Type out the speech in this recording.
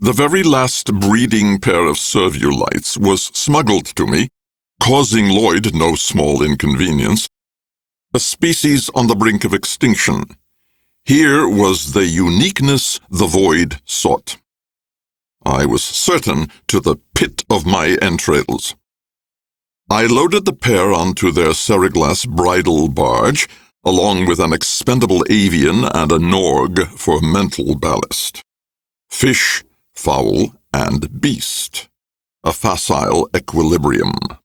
The very last breeding pair of Serviulites was smuggled to me, causing Lloyd no small inconvenience. A species on the brink of extinction. Here was the uniqueness the Void sought. I was certain to the pit of my entrails. I loaded the pair onto their Seriglass bridal barge, along with an expendable avian and a Norg for mental ballast. Fish, fowl, and beast. A facile equilibrium.